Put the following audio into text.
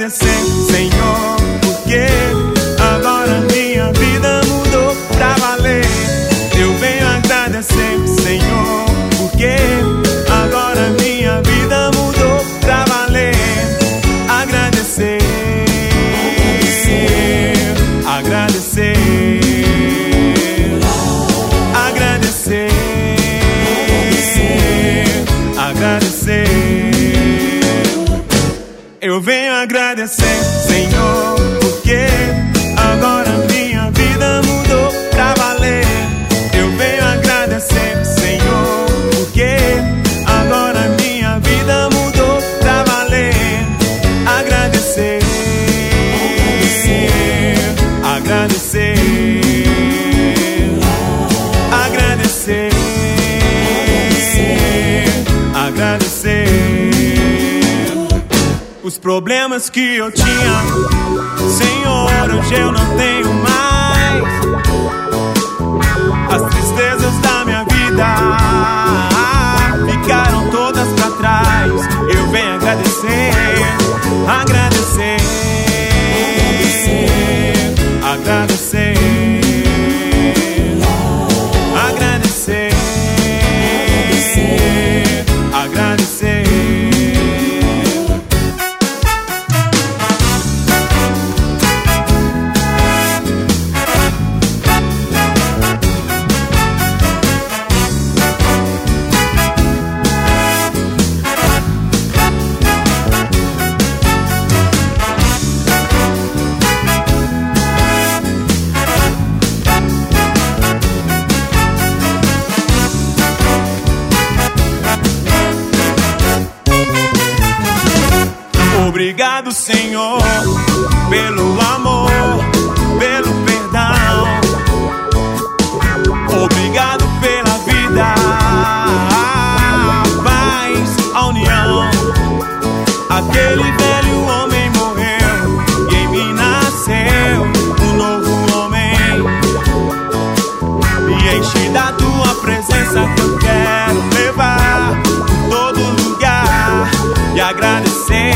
agradecer, Senhor, porque agora minha vida mudou pra valer. Eu venho agradecer, Senhor, porque agora minha vida mudou pra valer. Agradecer, agradecer, agradecer, agradecer. Eu venho agradecer, Senhor, porque agora minha vida mudou pra valer. Eu venho agradecer, Senhor, porque agora minha vida mudou pra valer. Agradecer, agradecer, agradecer, agradecer. Os problemas que eu tinha, Senhor, hoje eu não tenho mais. As tristezas da minha vida ficaram todas pra trás. Eu venho agradecer, agradecer, agradecer, agradecer, agradecer. Obrigado, Senhor, pelo amor, pelo perdão. Obrigado pela vida, a paz, a união. Aquele velho homem morreu e em mim nasceu um novo homem. Me enche da tua presença que eu quero levar por todo lugar e agradecer.